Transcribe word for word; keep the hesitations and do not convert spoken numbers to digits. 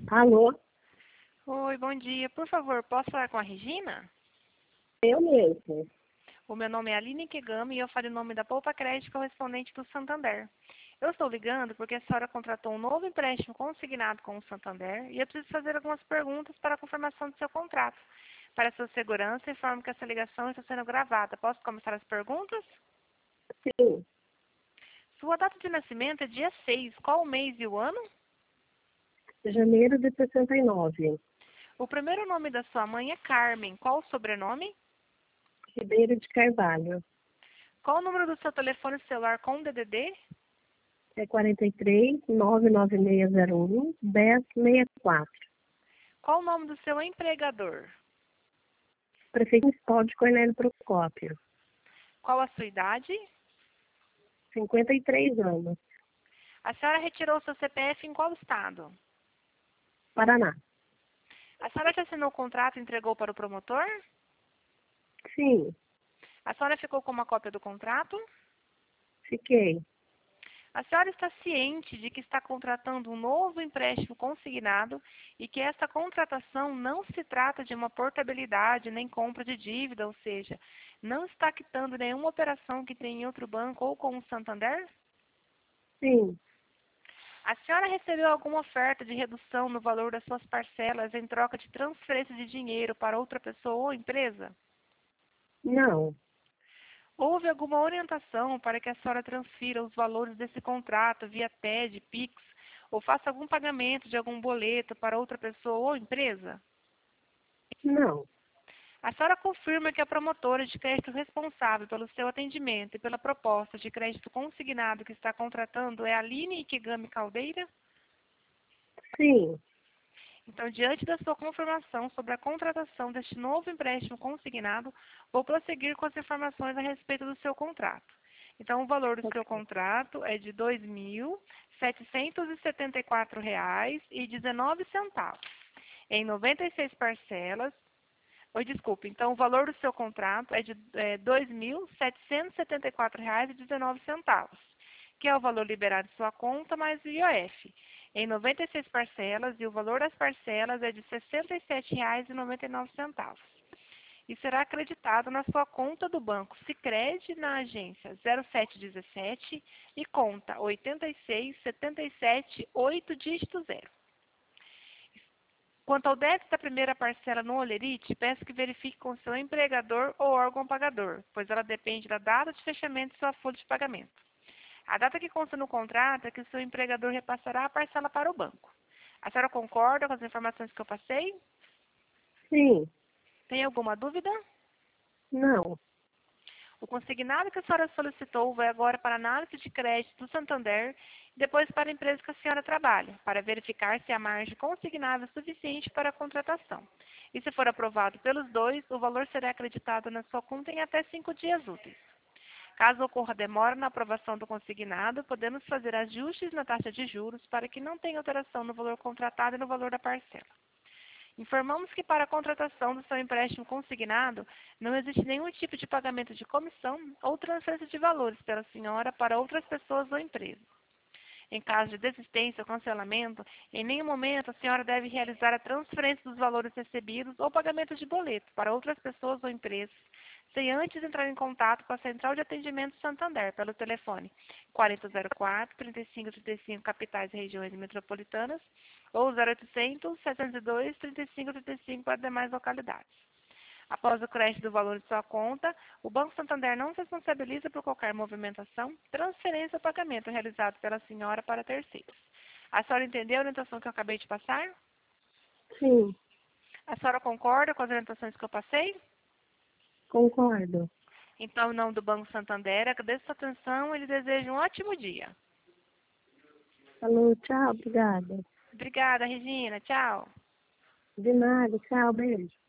Alô? Oi, bom dia. Por favor, posso falar com a Regina? Eu mesmo. O meu nome é Aline Kegami e eu falo em nome da Poupa Crédito correspondente do Santander. Eu estou ligando porque a senhora contratou um novo empréstimo consignado com o Santander e eu preciso fazer algumas perguntas para a confirmação do seu contrato. Para sua segurança, informo que essa ligação está sendo gravada. Posso começar as perguntas? Sim, Sua data de nascimento é dia seis. Qual o mês e o ano? janeiro de sessenta e nove. O primeiro nome da sua mãe é Carmen. Qual o sobrenome? Ribeiro de Carvalho. Qual o número do seu telefone celular com D D D? É quarenta e três, nove nove seis zero um, dez sessenta e quatro. Qual o nome do seu empregador? Prefeito Municipal de Cornélio Procópio. Qual a sua idade? cinquenta e três anos. A senhora retirou seu C P F em qual estado? Paraná. A senhora já assinou o contrato e entregou para o promotor? Sim, A senhora ficou com uma cópia do contrato? fiquei. A senhora está ciente de que está contratando um novo empréstimo consignado e que esta contratação não se trata de uma portabilidade nem compra de dívida, ou seja, não está quitando nenhuma operação que tem em outro banco ou com o Santander? Sim, A senhora recebeu alguma oferta de redução no valor das suas parcelas em troca de transferência de dinheiro para outra pessoa ou empresa? não, Houve alguma orientação para que a senhora transfira os valores desse contrato via T E D, Pix, ou faça algum pagamento de algum boleto para outra pessoa ou empresa? não, A senhora confirma que a promotora de crédito responsável pelo seu atendimento e pela proposta de crédito consignado que está contratando é a Aline Ikegami Caldeira? sim, Então, diante da sua confirmação sobre a contratação deste novo empréstimo consignado, vou prosseguir com as informações a respeito do seu contrato. Então, o valor do seu contrato é de dois mil setecentos e setenta e quatro reais e dezenove centavos, em noventa e seis parcelas. Oi, desculpe. Então, o valor do seu contrato é de é, dois mil setecentos e setenta e quatro reais e dezenove centavos, que é o valor liberado de sua conta mais o I O F, em noventa e seis parcelas, e o valor das parcelas é de sessenta e sete reais e noventa e nove centavos. E será acreditado na sua conta do banco Sicredi na agência zero sete um sete e conta oitenta e seis setenta e sete oito dígito zero. Quanto ao débito da primeira parcela no Olerite, peço que verifique com seu empregador ou órgão pagador, pois ela depende da data de fechamento de sua folha de pagamento. A data que consta no contrato é que o seu empregador repassará a parcela para o banco. A senhora concorda com as informações que eu passei? sim, Tem alguma dúvida? não, O consignado que a senhora solicitou vai agora para a análise de crédito do Santander e depois para a empresa que a senhora trabalha, para verificar se a margem consignável é suficiente para a contratação. E se for aprovado pelos dois, o valor será acreditado na sua conta em até cinco dias úteis. Caso ocorra demora na aprovação do consignado, podemos fazer ajustes na taxa de juros para que não tenha alteração no valor contratado e no valor da parcela. Informamos que para a contratação do seu empréstimo consignado, não existe nenhum tipo de pagamento de comissão ou transferência de valores pela senhora para outras pessoas ou empresas. Em caso de desistência ou cancelamento, em nenhum momento a senhora deve realizar a transferência dos valores recebidos ou pagamento de boleto para outras pessoas ou empresas, sem antes entrar em contato com a Central de Atendimento Santander pelo telefone quarenta zero quatro, trinta e cinco trinta e cinco, capitais e regiões metropolitanas, ou zero oitocentos, setecentos e dois, trinta e cinco trinta e cinco para demais localidades. Após o crédito do valor de sua conta, o Banco Santander não se responsabiliza por qualquer movimentação, transferência ou pagamento realizado pela senhora para terceiros. A senhora entendeu a orientação que eu acabei de passar? sim, A senhora concorda com as orientações que eu passei? concordo. Então, em nome do Banco Santander, agradeço a sua atenção e lhe desejo um ótimo dia. Falou, tchau, obrigada. Obrigada, Regina. Tchau. De nada, tchau, beijo.